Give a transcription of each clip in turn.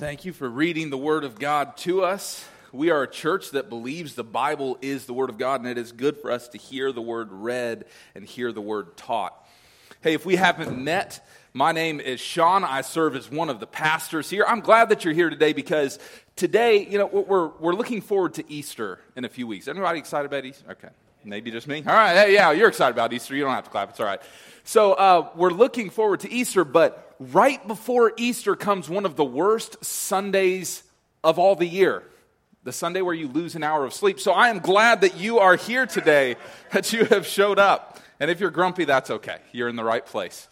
Thank you for reading the Word of God to us. We are a church that believes the Bible is the Word of God, and it is good for us to hear the Word read and hear the Word taught. Hey, if we haven't met, my name is Sean. I serve as one of the pastors here. I'm glad that you're here today because today, we're looking forward to Easter in a few weeks. Anybody excited about Easter? Okay, maybe just me. All right, hey, yeah, you're excited about Easter. You don't have to clap. It's all right. So we're looking forward to Easter, but right before Easter comes one of the worst Sundays of all the year, the Sunday where you lose an hour of sleep. So I am glad that you are here today, that you have showed up. And if you're grumpy, that's okay. You're in the right place.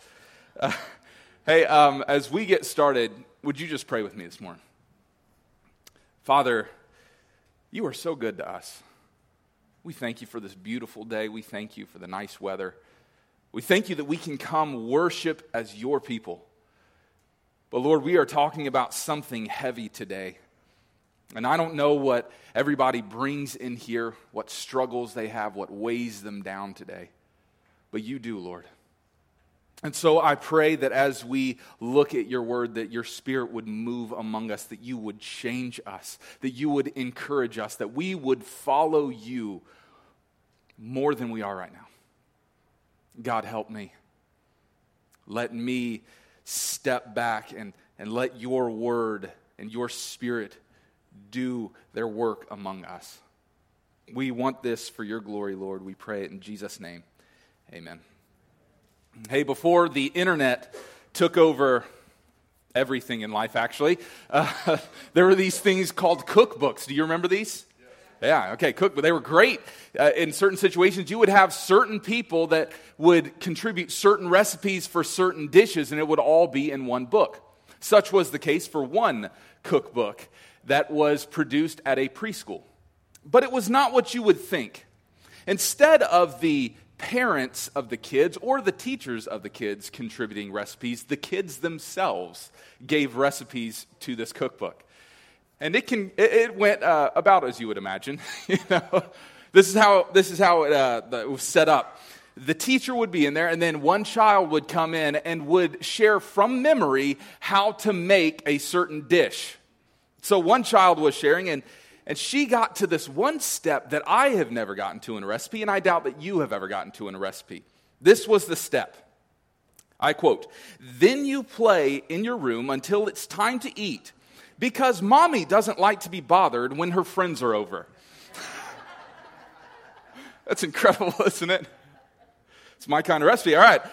As we get started, would you just pray with me this morning? Father, you are so good to us. We thank you for this beautiful day. We thank you for the nice weather. We thank you that we can come worship as your people. But Lord, we are talking about something heavy today. And I don't know what everybody brings in here, what struggles they have, what weighs them down today. But you do, Lord. And so I pray that as we look at your word, that your Spirit would move among us, that you would change us, that you would encourage us, that we would follow you more than we are right now. God, help me. Let me step back and let your word and your Spirit do their work among us. We want this for your glory, Lord. We pray it in Jesus' name. Amen. Hey, before the internet took over everything in life, actually, there were these things called cookbooks. Do you remember these? Yeah, okay, cookbook. They were great in certain situations. You would have certain people that would contribute certain recipes for certain dishes, and it would all be in one book. Such was the case for one cookbook that was produced at a preschool. But it was not what you would think. Instead of the parents of the kids or the teachers of the kids contributing recipes, the kids themselves gave recipes to this cookbook. And it went about as you would imagine. This is how it was set up. The teacher would be in there, and then one child would come in and would share from memory how to make a certain dish. So one child was sharing, and she got to this one step that I have never gotten to in a recipe, and I doubt that you have ever gotten to in a recipe. This was the step. I quote, "Then you play in your room until it's time to eat, because mommy doesn't like to be bothered when her friends are over." That's incredible, isn't it? It's my kind of recipe. All right.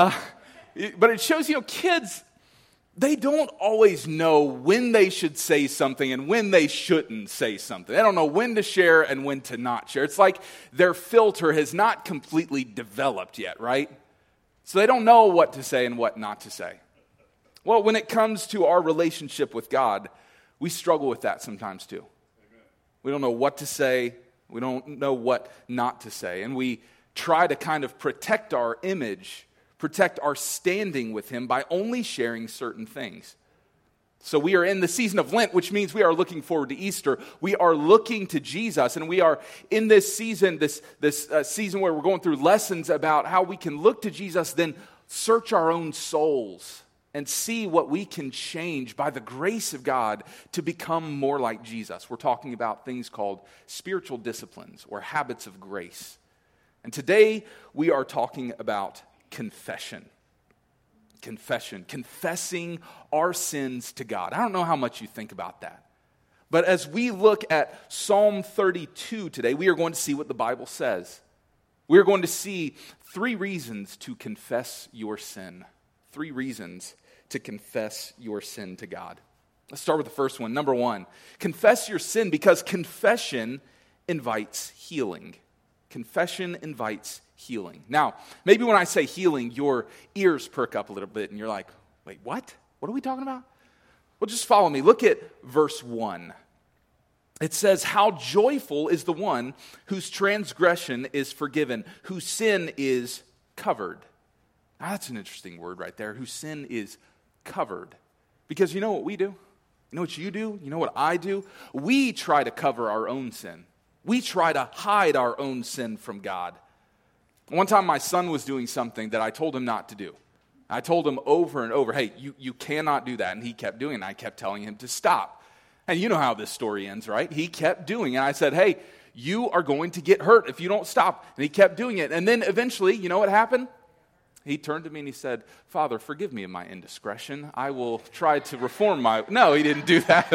But it shows, kids, they don't always know when they should say something and when they shouldn't say something. They don't know when to share and when to not share. It's like their filter has not completely developed yet, right? So they don't know what to say and what not to say. Well, when it comes to our relationship with God, we struggle with that sometimes too. Amen. We don't know what to say. We don't know what not to say. And we try to kind of protect our image, protect our standing with Him by only sharing certain things. So we are in the season of Lent, which means we are looking forward to Easter. We are looking to Jesus, and we are in this season, this season where we're going through lessons about how we can look to Jesus, then search our own souls and see what we can change by the grace of God to become more like Jesus. We're talking about things called spiritual disciplines or habits of grace. And today we are talking about confession. Confession. Confessing our sins to God. I don't know how much you think about that. But as we look at Psalm 32 today, we are going to see what the Bible says. We are going to see 3 reasons to confess your sin. 3 reasons to confess your sin to God. Let's start with the first one. Number 1, confess your sin because confession invites healing. Confession invites healing. Now, maybe when I say healing, your ears perk up a little bit and you're like, wait, what? What are we talking about? Well, just follow me. Look at verse 1. It says, "How joyful is the one whose transgression is forgiven, whose sin is covered." Now, that's an interesting word right there, whose sin is covered. Because you know what we do? You know what you do? You know what I do? We try to cover our own sin. We try to hide our own sin from God. One time my son was doing something that I told him not to do. I told him over and over, hey, you cannot do that. And he kept doing it. And I kept telling him to stop. And you know how this story ends, right? He kept doing it. And I said, hey, you are going to get hurt if you don't stop. And he kept doing it. And then eventually, you know what happened? He turned to me and he said, Father, forgive me of my indiscretion. I will try to reform my... No, he didn't do that.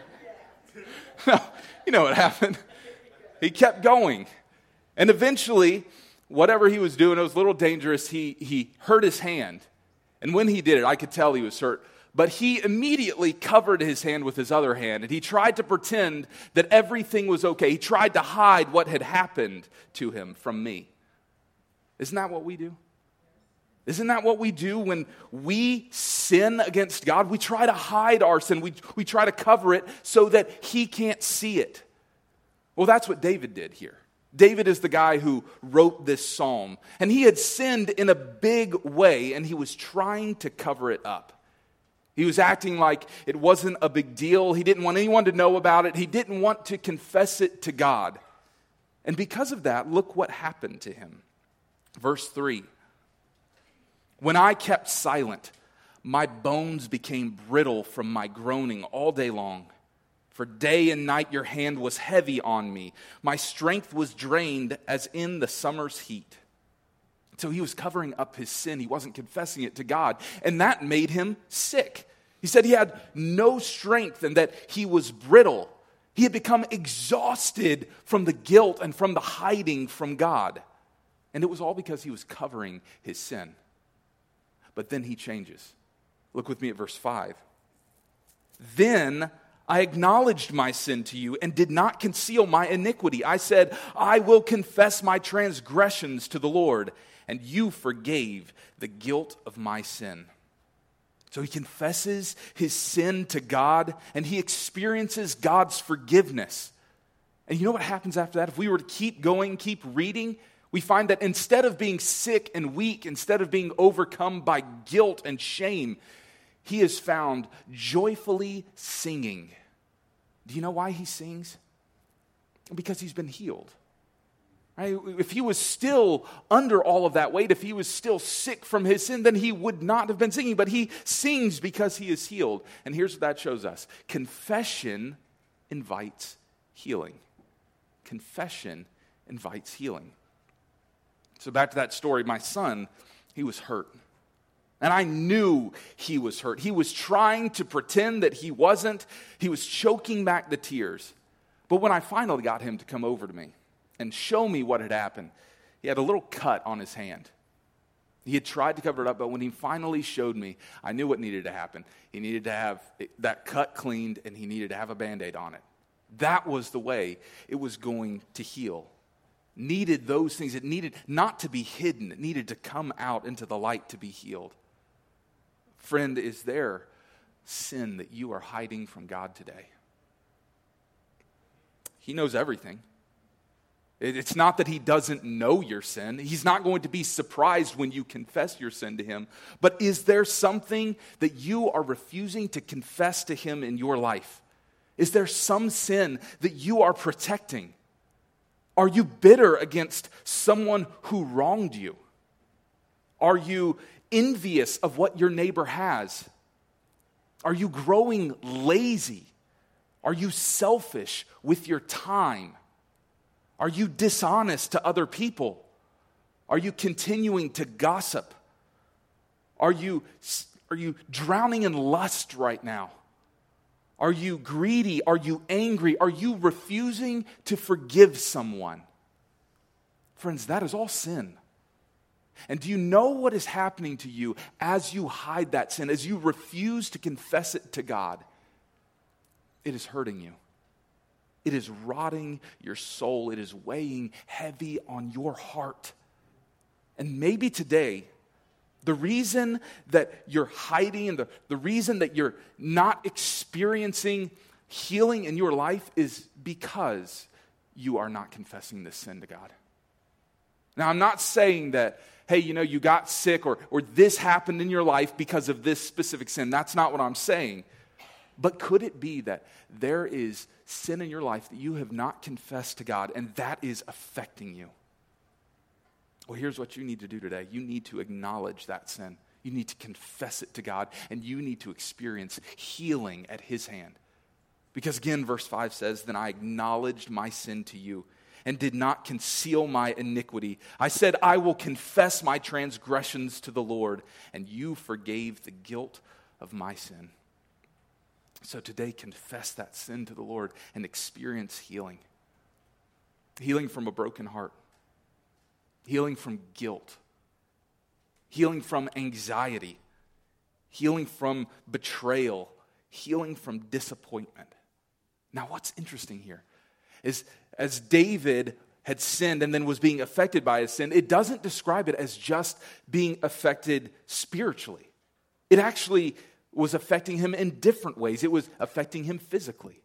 No, you know what happened? He kept going. And eventually, whatever he was doing, it was a little dangerous. He hurt his hand. And when he did it, I could tell he was hurt. But he immediately covered his hand with his other hand. And he tried to pretend that everything was okay. He tried to hide what had happened to him from me. Isn't that what we do? Isn't that what we do when we sin against God? We try to hide our sin. We try to cover it so that he can't see it. Well, that's what David did here. David is the guy who wrote this psalm. And he had sinned in a big way, and he was trying to cover it up. He was acting like it wasn't a big deal. He didn't want anyone to know about it. He didn't want to confess it to God. And because of that, look what happened to him. Verse 3. When I kept silent, my bones became brittle from my groaning all day long. For day and night your hand was heavy on me. My strength was drained as in the summer's heat. So he was covering up his sin. He wasn't confessing it to God. And that made him sick. He said he had no strength and that he was brittle. He had become exhausted from the guilt and from the hiding from God. And it was all because he was covering his sin. But then he changes. Look with me at verse 5. Then I acknowledged my sin to you and did not conceal my iniquity. I said, I will confess my transgressions to the Lord, and you forgave the guilt of my sin. So he confesses his sin to God, and he experiences God's forgiveness. And you know what happens after that? If we were to keep going, keep reading, we find that instead of being sick and weak, instead of being overcome by guilt and shame, he is found joyfully singing. Do you know why he sings? Because he's been healed. Right? If he was still under all of that weight, if he was still sick from his sin, then he would not have been singing. But he sings because he is healed. And here's what that shows us. Confession invites healing. Confession invites healing. So back to that story, my son, he was hurt. And I knew he was hurt. He was trying to pretend that he wasn't. He was choking back the tears. But when I finally got him to come over to me and show me what had happened, he had a little cut on his hand. He had tried to cover it up, but when he finally showed me, I knew what needed to happen. He needed to have that cut cleaned, and he needed to have a Band-Aid on it. That was the way it was going to heal. Needed those things. It needed not to be hidden. It needed to come out into the light to be healed. Friend, is there sin that you are hiding from God today? He knows everything. It's not that he doesn't know your sin. He's not going to be surprised when you confess your sin to him. But is there something that you are refusing to confess to him in your life? Is there some sin that you are protecting? Are you bitter against someone who wronged you? Are you envious of what your neighbor has? Are you growing lazy? Are you selfish with your time? Are you dishonest to other people? Are you continuing to gossip? Are you drowning in lust right now? Are you greedy? Are you angry? Are you refusing to forgive someone? Friends, that is all sin. And do you know what is happening to you as you hide that sin, as you refuse to confess it to God? It is hurting you. It is rotting your soul. It is weighing heavy on your heart. And maybe today, the reason that you're hiding and the reason that you're not experiencing healing in your life is because you are not confessing this sin to God. Now, I'm not saying that, hey, you got sick or this happened in your life because of this specific sin. That's not what I'm saying. But could it be that there is sin in your life that you have not confessed to God and that is affecting you? Well, here's what you need to do today. You need to acknowledge that sin. You need to confess it to God, and you need to experience healing at his hand. Because again, verse 5 says, "Then I acknowledged my sin to you and did not conceal my iniquity. I said, I will confess my transgressions to the Lord, and you forgave the guilt of my sin." So today, confess that sin to the Lord and experience healing. Healing from a broken heart. Healing from guilt. Healing from anxiety. Healing from betrayal. Healing from disappointment. Now, what's interesting here is as David had sinned and then was being affected by his sin, it doesn't describe it as just being affected spiritually. It actually was affecting him in different ways. It was affecting him physically.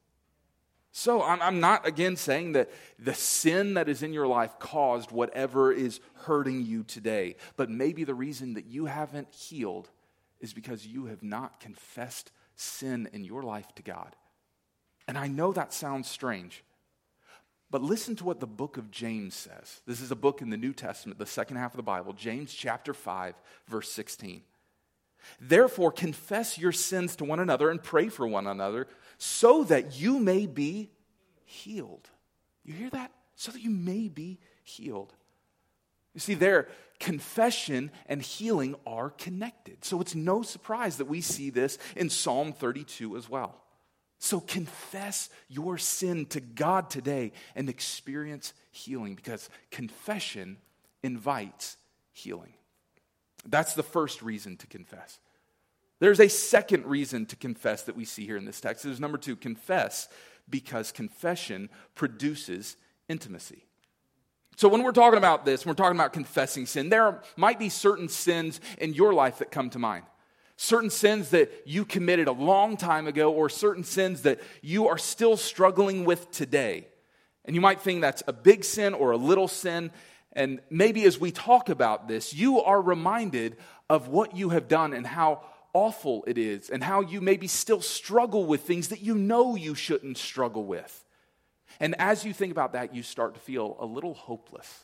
So I'm not, again, saying that the sin that is in your life caused whatever is hurting you today. But maybe the reason that you haven't healed is because you have not confessed sin in your life to God. And I know that sounds strange, but listen to what the book of James says. This is a book in the New Testament, the second half of the Bible, James chapter 5, verse 16. "Therefore, confess your sins to one another and pray for one another so that you may be healed." You hear that? So that you may be healed. You see, there, confession and healing are connected. So it's no surprise that we see this in Psalm 32 as well. So confess your sin to God today and experience healing, because confession invites healing. That's the first reason to confess. There's a second reason to confess that we see here in this text. There's number 2, confess because confession produces intimacy. So when we're talking about this, we're talking about confessing sin, there might be certain sins in your life that come to mind. Certain sins that you committed a long time ago, or certain sins that you are still struggling with today. And you might think that's a big sin or a little sin. And maybe as we talk about this, you are reminded of what you have done and how awful it is, and how you maybe still struggle with things that you know you shouldn't struggle with. And as you think about that, you start to feel a little hopeless.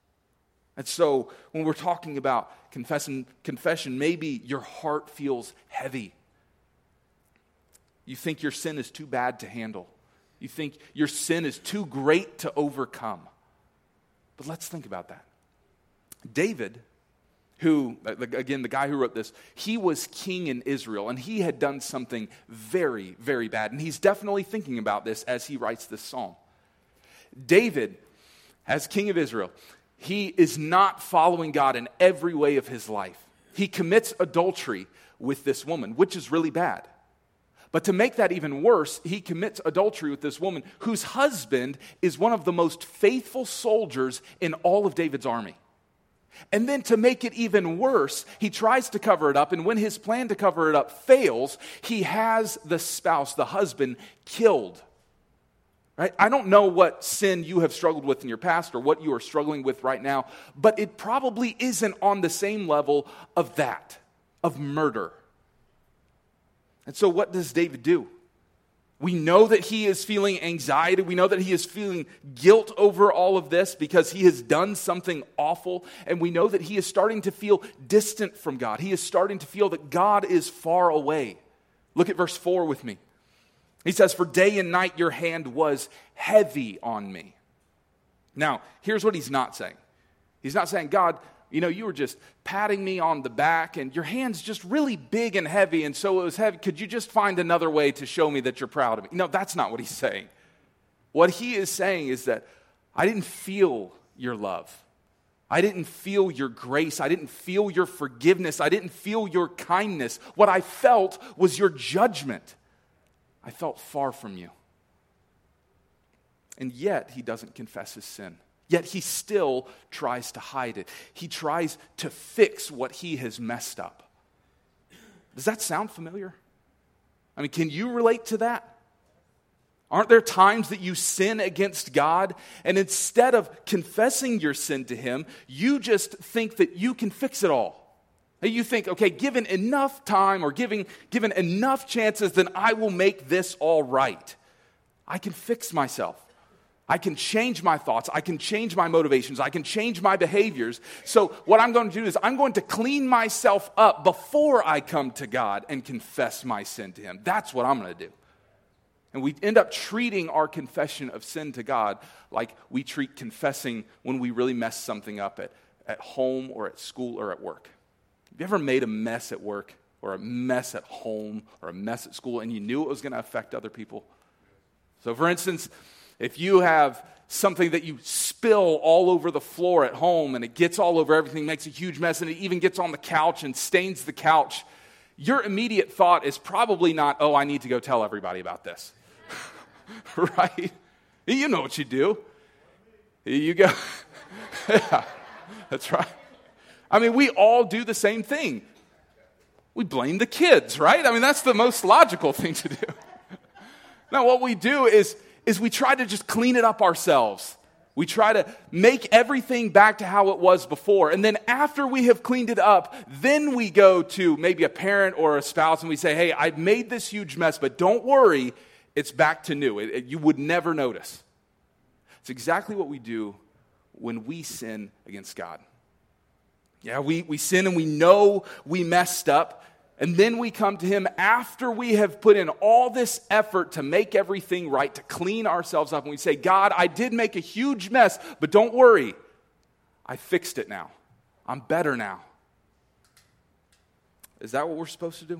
And so when we're talking about confession, maybe your heart feels heavy. You think your sin is too bad to handle. You think your sin is too great to overcome. But let's think about that. David, who, again, the guy who wrote this, he was king in Israel, and he had done something very, very bad. And he's definitely thinking about this as he writes this psalm. David, as king of Israel, he is not following God in every way of his life. He commits adultery with this woman, which is really bad. But to make that even worse, he commits adultery with this woman whose husband is one of the most faithful soldiers in all of David's army. And then to make it even worse, he tries to cover it up, and when his plan to cover it up fails, he has the spouse, the husband, killed. Right? I don't know what sin you have struggled with in your past or what you are struggling with right now, but it probably isn't on the same level of that, of murder. And so what does David do? We know that he is feeling anxiety. We know that he is feeling guilt over all of this because he has done something awful. And we know that he is starting to feel distant from God. He is starting to feel that God is far away. Look at verse 4 with me. He says, "For day and night your hand was heavy on me." Now, here's what he's not saying. He's not saying, "God, you were just patting me on the back and your hand's just really big and heavy, and so it was heavy. Could you just find another way to show me that you're proud of me?" No, that's not what he's saying. What he is saying is that I didn't feel your love. I didn't feel your grace. I didn't feel your forgiveness. I didn't feel your kindness. What I felt was your judgment. I felt far from you. And yet he doesn't confess his sin. Yet he still tries to hide it. He tries to fix what he has messed up. Does that sound familiar? I mean, can you relate to that? Aren't there times that you sin against God, and instead of confessing your sin to him, you just think that you can fix it all? You think, okay, given enough time or given enough chances, then I will make this all right. I can fix myself. I can change my thoughts. I can change my motivations. I can change my behaviors. So what I'm going to do is I'm going to clean myself up before I come to God and confess my sin to him. That's what I'm going to do. And we end up treating our confession of sin to God like we treat confessing when we really mess something up at home or at school or at work. Have you ever made a mess at work or a mess at home or a mess at school and you knew it was going to affect other people? So for instance, if you have something that you spill all over the floor at home and it gets all over everything, makes a huge mess, and it even gets on the couch and stains the couch, your immediate thought is probably not, oh, I need to go tell everybody about this. Right? You know what you do. You go, yeah, that's right. I mean, we all do the same thing. We blame the kids, right? I mean, that's the most logical thing to do. Now, what we do is we try to just clean it up ourselves. We try to make everything back to how it was before. And then after we have cleaned it up, then we go to maybe a parent or a spouse and we say, hey, I made this huge mess, but don't worry, it's back to new. You would never notice. It's exactly what we do when we sin against God. Yeah, we sin and we know we messed up. And then we come to him after we have put in all this effort to make everything right, to clean ourselves up. And we say, God, I did make a huge mess, but don't worry. I fixed it now. I'm better now. Is that what we're supposed to do?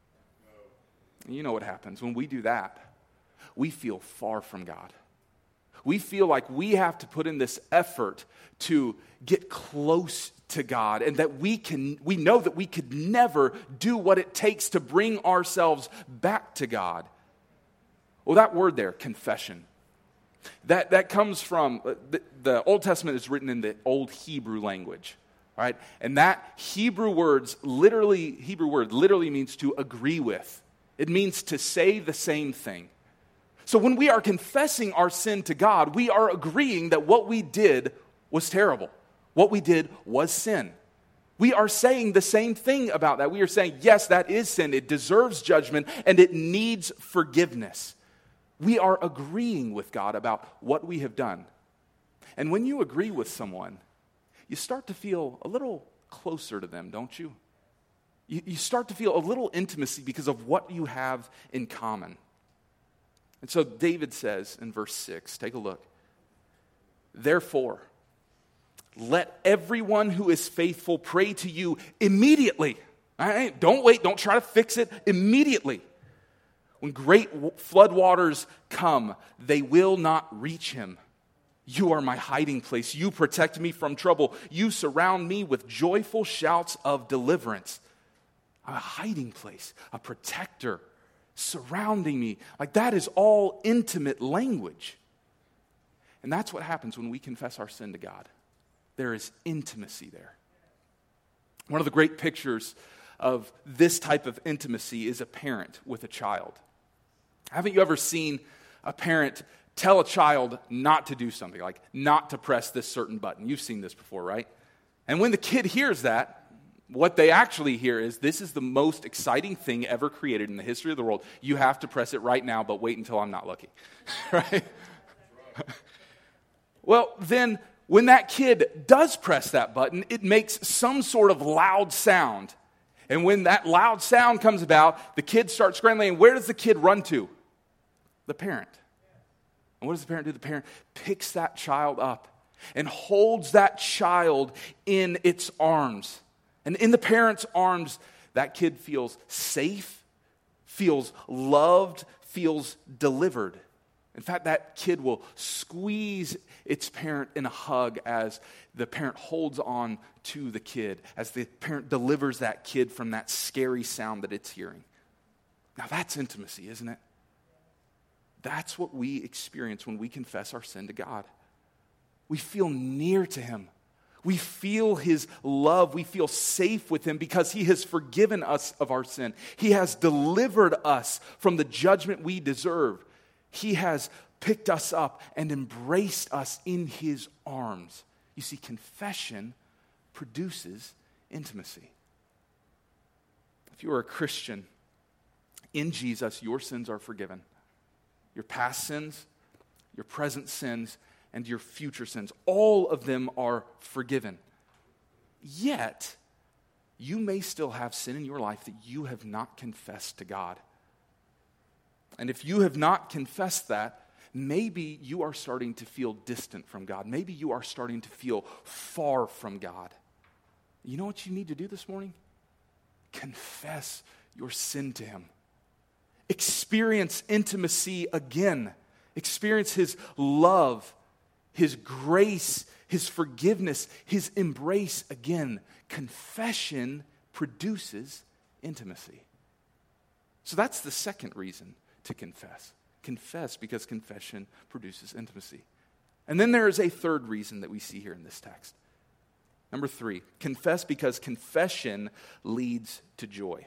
No. You know what happens when we do that. We feel far from God. We feel like we have to put in this effort to get close to God, and that we know that we could never do what it takes to bring ourselves back to God. Well, that word there, confession, that comes from, the Old Testament is written in the Old Hebrew language, all right? And that Hebrew word literally means to agree with. It means to say the same thing. So when we are confessing our sin to God, we are agreeing that what we did was terrible. What we did was sin. We are saying the same thing about that. We are saying, yes, that is sin. It deserves judgment and it needs forgiveness. We are agreeing with God about what we have done. And when you agree with someone, you start to feel a little closer to them, don't you? You start to feel a little intimacy because of what you have in common. And so David says in verse 6, take a look. Therefore, let everyone who is faithful pray to you immediately. All right? Don't wait. Don't try to fix it. Immediately. When great floodwaters come, they will not reach him. You are my hiding place. You protect me from trouble. You surround me with joyful shouts of deliverance. I'm a hiding place, a protector, surrounding me. Like that is all intimate language. And that's what happens when we confess our sin to God. There is intimacy there. One of the great pictures of this type of intimacy is a parent with a child. Haven't you ever seen a parent tell a child not to do something, like not to press this certain button? You've seen this before, right? And when the kid hears that, what they actually hear is, this is the most exciting thing ever created in the history of the world. You have to press it right now, but wait until I'm not looking. Right? Well, then when that kid does press that button, it makes some sort of loud sound. And when that loud sound comes about, the kid starts scrambling. And where does the kid run to? The parent. And what does the parent do? The parent picks that child up and holds that child in its arms. And in the parent's arms, that kid feels safe, feels loved, feels delivered. In fact, that kid will squeeze its parent in a hug as the parent holds on to the kid, as the parent delivers that kid from that scary sound that it's hearing. Now that's intimacy, isn't it? That's what we experience when we confess our sin to God. We feel near to him. We feel his love. We feel safe with him because he has forgiven us of our sin. He has delivered us from the judgment we deserve. He has picked us up and embraced us in his arms. You see, confession produces intimacy. If you are a Christian in Jesus, your sins are forgiven. Your past sins, your present sins, and your future sins. All of them are forgiven. Yet, you may still have sin in your life that you have not confessed to God. And if you have not confessed that, maybe you are starting to feel distant from God. Maybe you are starting to feel far from God. You know what you need to do this morning? Confess your sin to Him. Experience intimacy again. Experience His love, His grace, His forgiveness, His embrace again. Confession produces intimacy. So that's the second reason to confess. Confess because confession produces intimacy. And then there is a third reason that we see here in this text. Number 3, confess because confession leads to joy.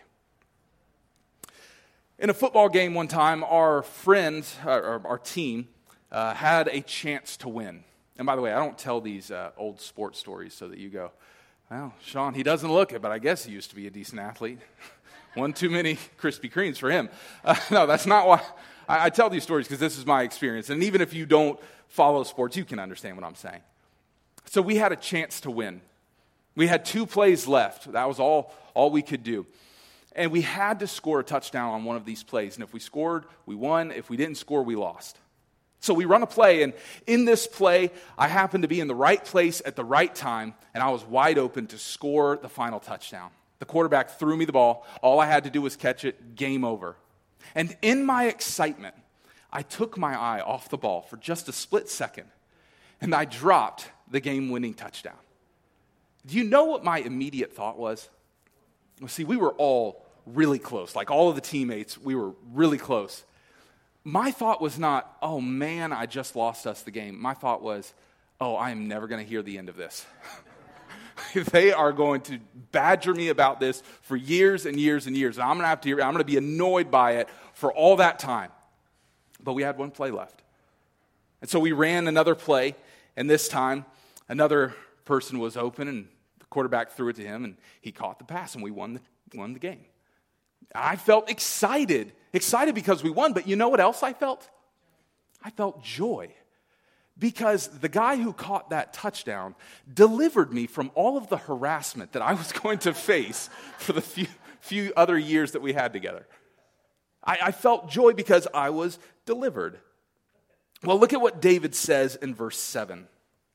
In a football game one time, our friends, our team, had a chance to win. And by the way, I don't tell these old sports stories so that you go, well, Sean, he doesn't look it, but I guess he used to be a decent athlete. One too many Krispy Kremes for him. No, that's not why. I tell these stories because this is my experience. And even if you don't follow sports, you can understand what I'm saying. So we had a chance to win. We had 2 plays left. That was all we could do. And we had to score a touchdown on one of these plays. And if we scored, we won. If we didn't score, we lost. So we run a play, and in this play, I happened to be in the right place at the right time, and I was wide open to score the final touchdown. The quarterback threw me the ball. All I had to do was catch it. Game over. And in my excitement, I took my eye off the ball for just a split second, and I dropped the game-winning touchdown. Do you know what my immediate thought was? Well, see, we were all really close. Like all of the teammates, we were really close. My thought was not, oh man, I just lost us the game. My thought was, oh, I am never going to hear the end of this. They are going to badger me about this for years and years and years. And I'm going to be annoyed by it for all that time. But we had one play left. And so we ran another play, and this time another person was open, and the quarterback threw it to him, and he caught the pass, and we won the game. I felt excited because we won, but you know what else I felt? I felt joy. Because the guy who caught that touchdown delivered me from all of the harassment that I was going to face for the few other years that we had together. I felt joy because I was delivered. Well, look at what David says in verse 7.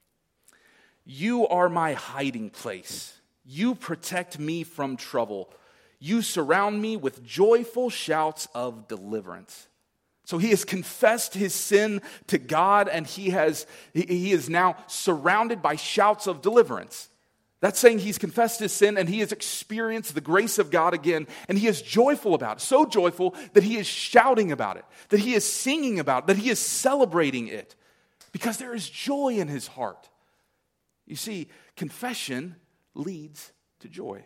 You are my hiding place. You protect me from trouble. You surround me with joyful shouts of deliverance. So he has confessed his sin to God, and he is now surrounded by shouts of deliverance. That's saying he's confessed his sin and he has experienced the grace of God again, and he is joyful about it. So joyful that he is shouting about it, that he is singing about it, that he is celebrating it, because there is joy in his heart. You see, confession leads to joy.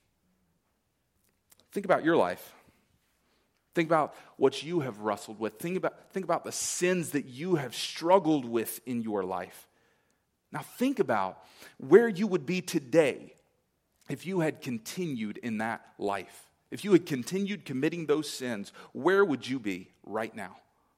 Think about your life. Think about what you have wrestled with. Think about the sins that you have struggled with in your life. Now think about where you would be today if you had continued in that life. If you had continued committing those sins, where would you be right now?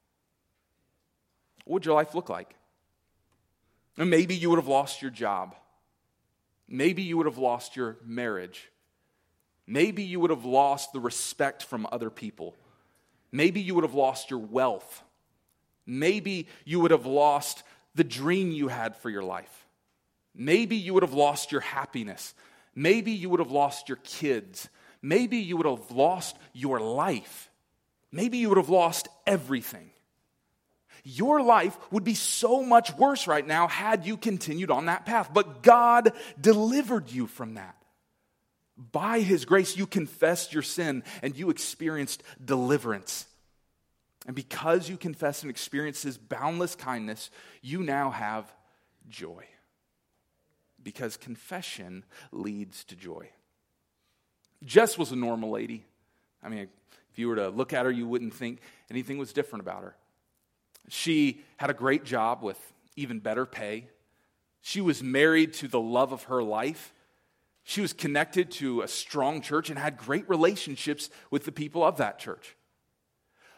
What would your life look like? And maybe you would have lost your job. Maybe you would have lost your marriage. Maybe you would have lost the respect from other people. Maybe you would have lost your wealth. Maybe you would have lost the dream you had for your life. Maybe you would have lost your happiness. Maybe you would have lost your kids. Maybe you would have lost your life. Maybe you would have lost everything. Your life would be so much worse right now had you continued on that path. But God delivered you from that. By His grace, you confessed your sin and you experienced deliverance. And because you confessed and experienced His boundless kindness, you now have joy. Because confession leads to joy. Jess was a normal lady. I mean, if you were to look at her, you wouldn't think anything was different about her. She had a great job with even better pay. She was married to the love of her life. She was connected to a strong church and had great relationships with the people of that church.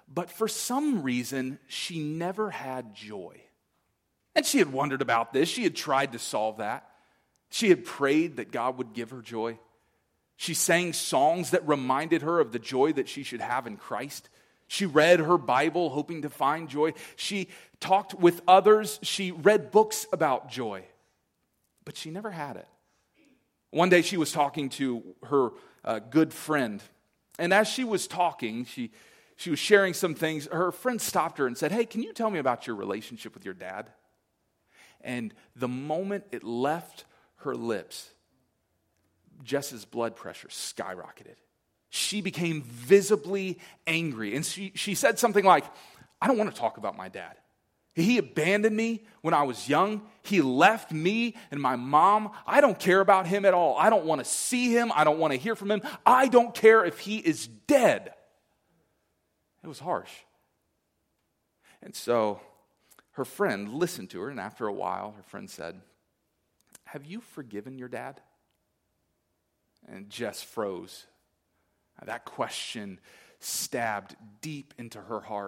but for some reason, she never had joy. And she had wondered about this. She had tried to solve that. She had prayed that God would give her joy. She sang songs that reminded her of the joy that she should have in Christ. She read her Bible hoping to find joy. She talked with others. She read books about joy. But she never had it. One day she was talking to her good friend. And as she was talking, she was sharing some things. Her friend stopped her and said, "Hey, can you tell me about your relationship with your dad?" And the moment it left her lips, Jess's blood pressure skyrocketed. She became visibly angry. And she said something like, "I don't want to talk about my dad. He abandoned me when I was young. He left me and my mom. I don't care about him at all. I don't want to see him. I don't want to hear from him. I don't care if he is dead." It was harsh. And so her friend listened to her, and after a while, her friend said, "Have you forgiven your dad?" And Jess froze. That question stabbed deep into her heart.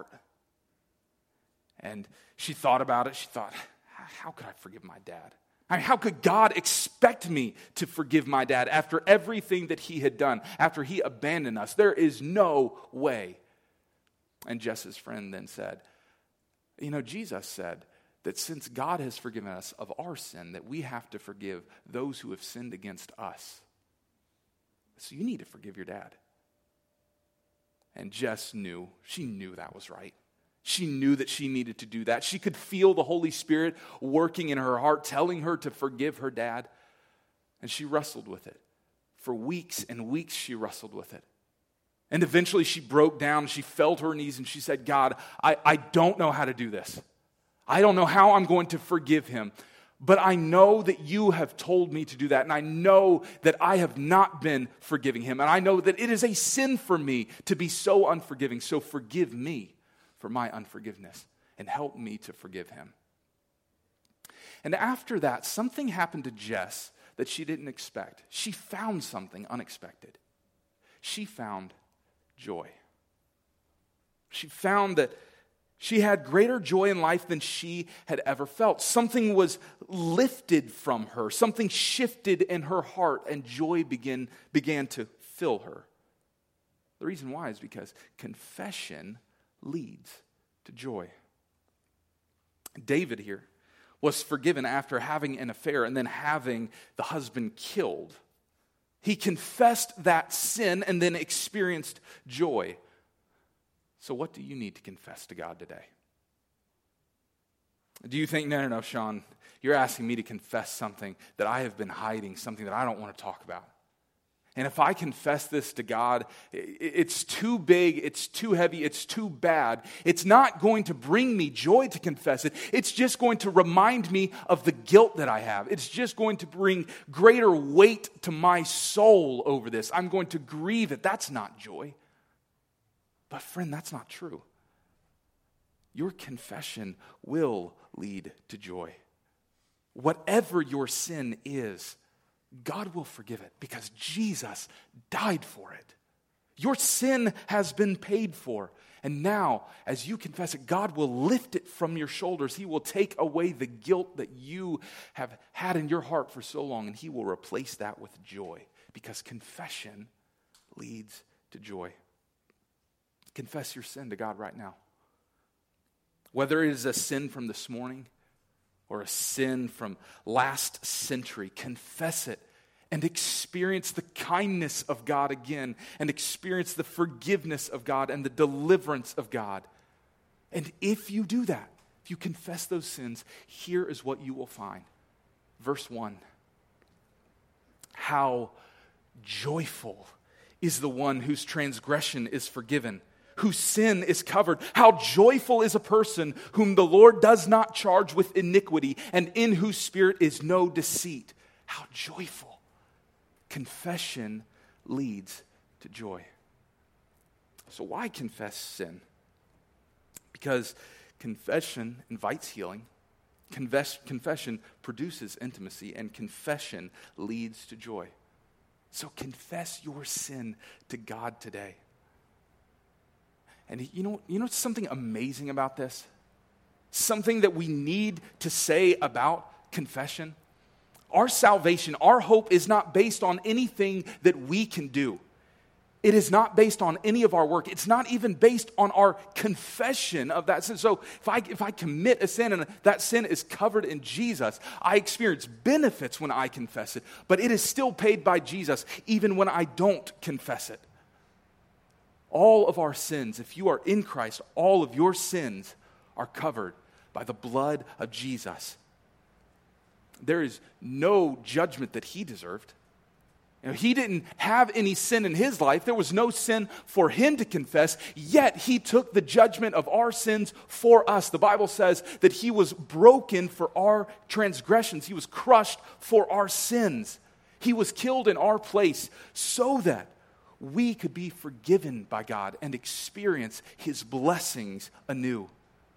And she thought about it. She thought, how could I forgive my dad? I mean, how could God expect me to forgive my dad after everything that he had done, after he abandoned us? There is no way. And Jess's friend then said, Jesus said that since God has forgiven us of our sin, that we have to forgive those who have sinned against us. So you need to forgive your dad. And Jess knew. She knew that was right. She knew that she needed to do that. She could feel the Holy Spirit working in her heart, telling her to forgive her dad. And she wrestled with it. For weeks and weeks she wrestled with it. And eventually she broke down. She fell to her knees and she said, "God, I don't know how to do this. I don't know how I'm going to forgive him. But I know that you have told me to do that. And I know that I have not been forgiving him. And I know that it is a sin for me to be so unforgiving. So forgive me for my unforgiveness and help me to forgive him." And after that, something happened to Jess that she didn't expect. She found something unexpected. She found joy. She found that she had greater joy in life than she had ever felt. Something was lifted from her. Something shifted in her heart, and joy began to fill her. The reason why is because confession leads to joy. David here was forgiven after having an affair and then having the husband killed. He confessed that sin and then experienced joy. So what do you need to confess to God today? Do you think, no, Sean, you're asking me to confess something that I have been hiding, something that I don't want to talk about. And if I confess this to God, it's too big, it's too heavy, it's too bad. It's not going to bring me joy to confess it. It's just going to remind me of the guilt that I have. It's just going to bring greater weight to my soul over this. I'm going to grieve it. That's not joy. But friend, that's not true. Your confession will lead to joy. Whatever your sin is, God will forgive it because Jesus died for it. Your sin has been paid for. And now, as you confess it, God will lift it from your shoulders. He will take away the guilt that you have had in your heart for so long, and He will replace that with joy because confession leads to joy. Confess your sin to God right now. Whether it is a sin from this morning or a sin from last century, confess it and experience the kindness of God again and experience the forgiveness of God and the deliverance of God. And if you do that, if you confess those sins, here is what you will find. Verse 1. How joyful is the one whose transgression is forgiven, whose sin is covered. How joyful is a person whom the Lord does not charge with iniquity and in whose spirit is no deceit. How joyful. Confession leads to joy. So why confess sin? Because confession invites healing. Confession produces intimacy, and confession leads to joy. So confess your sin to God today. And you know something amazing about this? Something that we need to say about confession? Our salvation, our hope is not based on anything that we can do. It is not based on any of our work. It's not even based on our confession of that sin. So if I commit a sin and that sin is covered in Jesus, I experience benefits when I confess it, but it is still paid by Jesus even when I don't confess it. All of our sins, if you are in Christ, all of your sins are covered by the blood of Jesus. There is no judgment that he deserved. You know, he didn't have any sin in his life. There was no sin for him to confess, yet he took the judgment of our sins for us. The Bible says that he was broken for our transgressions. He was crushed for our sins. He was killed in our place so that we could be forgiven by God and experience his blessings anew.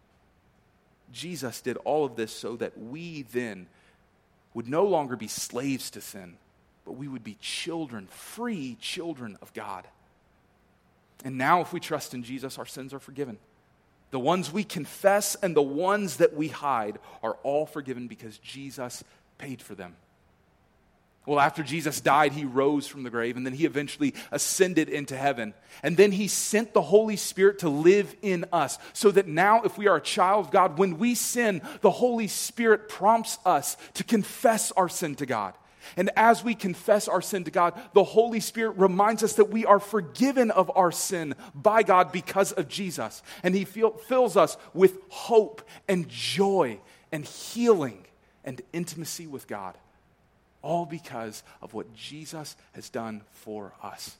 Jesus did all of this so that we then would no longer be slaves to sin, but we would be children, free children of God. And now if we trust in Jesus, our sins are forgiven. The ones we confess and the ones that we hide are all forgiven because Jesus paid for them. Well, after Jesus died, he rose from the grave, and then he eventually ascended into heaven. And then he sent the Holy Spirit to live in us, so that now if we are a child of God, when we sin, the Holy Spirit prompts us to confess our sin to God. And as we confess our sin to God, the Holy Spirit reminds us that we are forgiven of our sin by God because of Jesus. And he fills us with hope and joy and healing and intimacy with God. All because of what Jesus has done for us.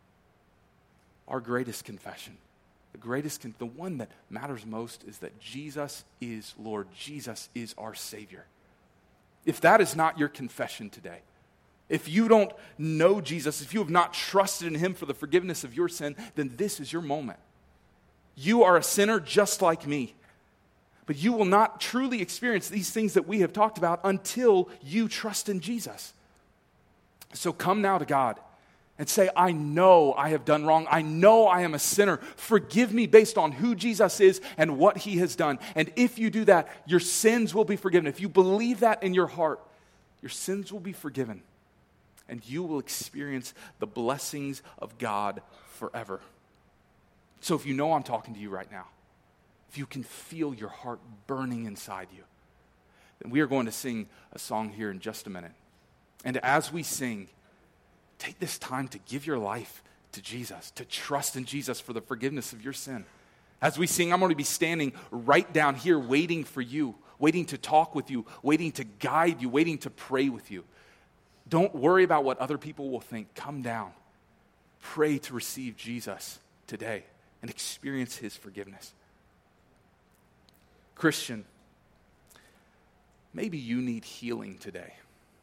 Our greatest confession, the one that matters most, is that Jesus is Lord. Jesus is our Savior. If that is not your confession today, if you don't know Jesus, if you have not trusted in him for the forgiveness of your sin, then this is your moment. You are a sinner just like me. But you will not truly experience these things that we have talked about until you trust in Jesus. So come now to God and say, I know I have done wrong. I know I am a sinner. Forgive me based on who Jesus is and what he has done. And if you do that, your sins will be forgiven. If you believe that in your heart, your sins will be forgiven. And you will experience the blessings of God forever. So if you know I'm talking to you right now, if you can feel your heart burning inside you, then we are going to sing a song here in just a minute. And as we sing, take this time to give your life to Jesus, to trust in Jesus for the forgiveness of your sin. As we sing, I'm going to be standing right down here waiting for you, waiting to talk with you, waiting to guide you, waiting to pray with you. Don't worry about what other people will think. Come down. Pray to receive Jesus today and experience his forgiveness. Christian, maybe you need healing today.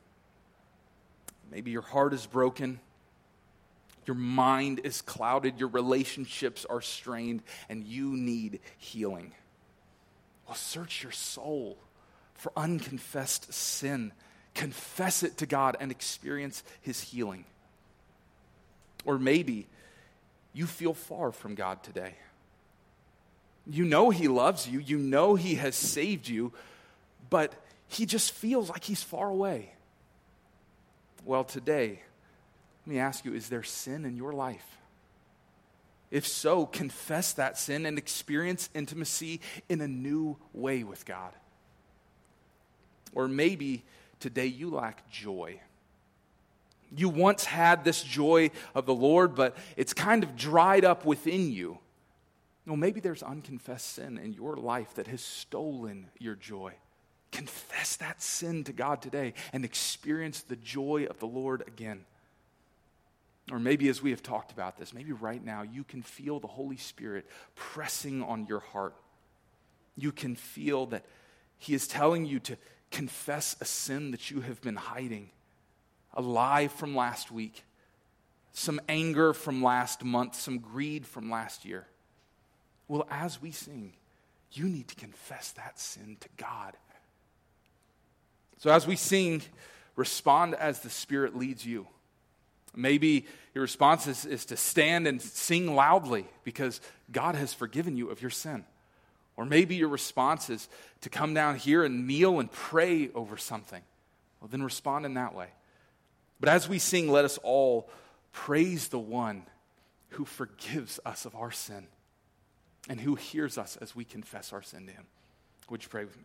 Maybe your heart is broken, your mind is clouded, your relationships are strained, and you need healing. Well, search your soul for unconfessed sin. Confess it to God and experience his healing. Or maybe you feel far from God today. You know he loves you. You know he has saved you, but he just feels like he's far away. Well, today, let me ask you, is there sin in your life? If so, confess that sin and experience intimacy in a new way with God. Or maybe today you lack joy. You once had this joy of the Lord, but it's kind of dried up within you. Well, maybe there's unconfessed sin in your life that has stolen your joy. Confess that sin to God today and experience the joy of the Lord again. Or maybe as we have talked about this, maybe right now you can feel the Holy Spirit pressing on your heart. You can feel that he is telling you to confess a sin that you have been hiding, a lie from last week, some anger from last month, some greed from last year. Well, as we sing, you need to confess that sin to God. So as we sing, respond as the Spirit leads you. Maybe your response is to stand and sing loudly because God has forgiven you of your sin. Or maybe your response is to come down here and kneel and pray over something. Well, then respond in that way. But as we sing, let us all praise the one who forgives us of our sin and who hears us as we confess our sin to him. Would you pray with me?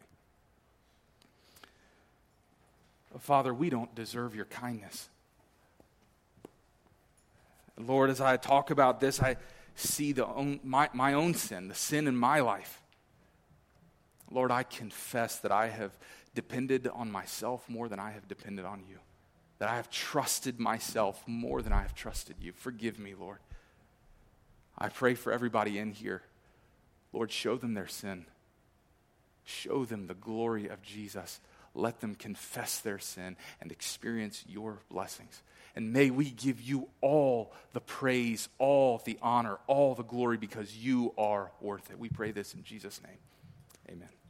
Father, we don't deserve your kindness. Lord, as I talk about this, I see my own sin, the sin in my life. Lord, I confess that I have depended on myself more than I have depended on you. That I have trusted myself more than I have trusted you. Forgive me, Lord. I pray for everybody in here. Lord, show them their sin. Show them the glory of Jesus. Let them confess their sin and experience your blessings. And may we give you all the praise, all the honor, all the glory because you are worth it. We pray this in Jesus' name. Amen.